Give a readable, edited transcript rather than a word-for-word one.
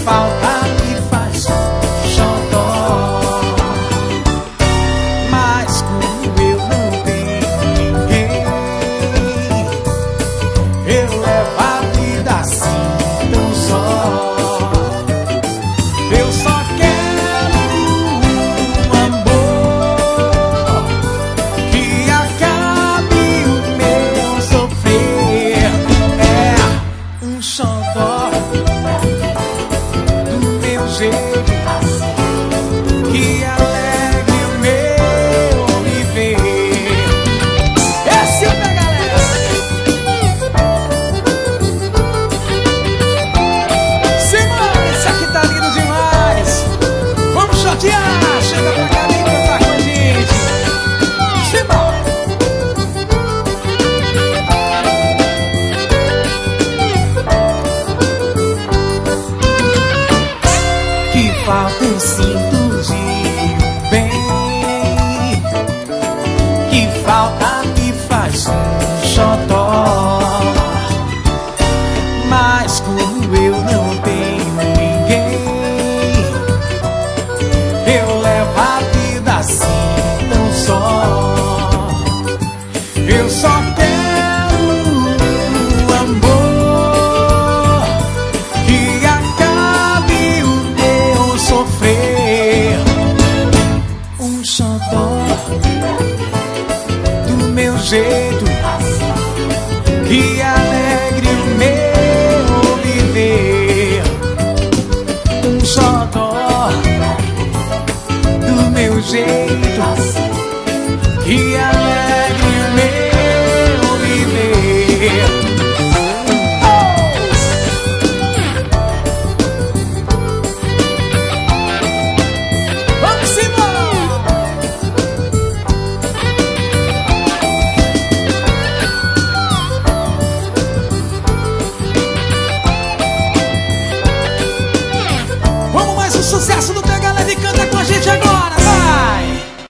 falta me faz xodó. Mas como eu não tenho ninguém, eu levo a vida assim tão só. Eu só quero um amor que acabe o meu sofrer. É um xodó do meu jeito, que alegre o meu viver. Esse é o da galera. Simone, esse aqui tá lindo demais. Vamos shortear. Chega pra cá, vem cantar com a gente. Simone. Que falta eu sinto